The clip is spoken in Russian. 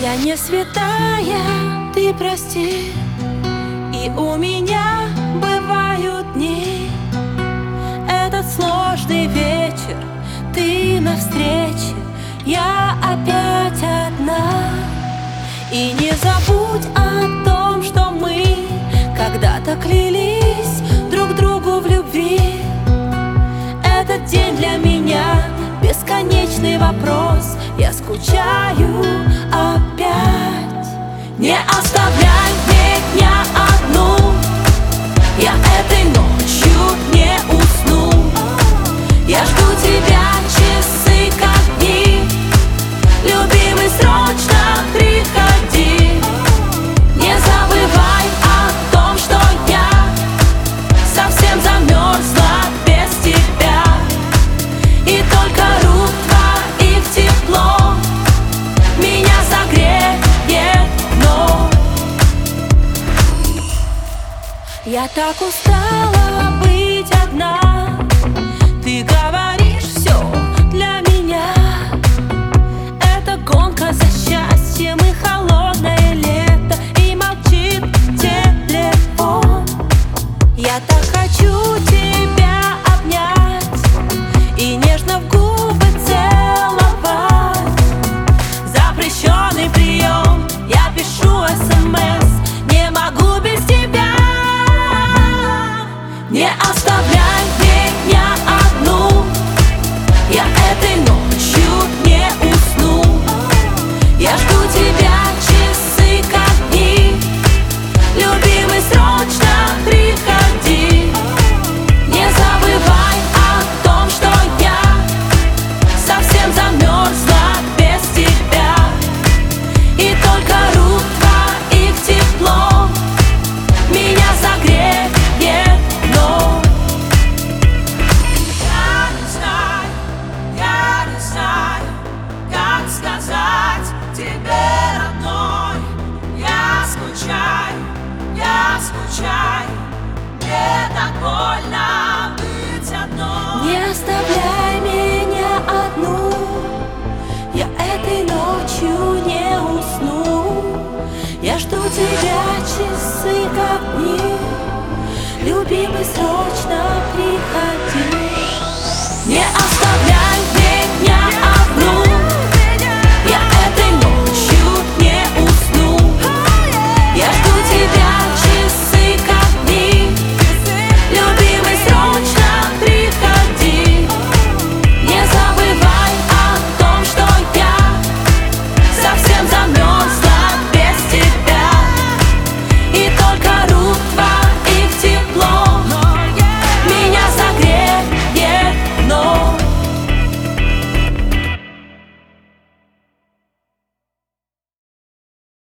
Я не святая, ты прости, и у меня бывают дни. Этот сложный вечер, ты навстрече, я опять одна. И не забудь о том, что мы когда-то клялись друг другу в любви. Этот день для меня бесконечный вопрос, я скучаю опять. Не оставляй меня одну, я этой ночью не усну. Я жду тебя часы как дни, любимый, срочно приходи. Не забывай о том, что я совсем замерзла без тебя. И только рука их тепло меня согреет вновь. Я так устала быть одна. Ты говоришь, все для меня это гонка за счастьем и холодное лето, и молчит телефон. Я так хочу тебя обнять и нежно в губы целовать. Запрещенный прием, я пишу СМС, не могу без тебя. Не оставляй меня одну, я этой ночью не усну. Я жду тебя часы как дни, любимый, срочно приходи. Не забывай о том, что я совсем замерзла без тебя. И только рука их тепло меня согреет вновь. Я не знаю, как сказать тебе, родной. Я скучаю, мне так больно быть одной. Не оставляй меня одну, я этой ночью не усну. Я жду тебя часы как дни, любимый, срочно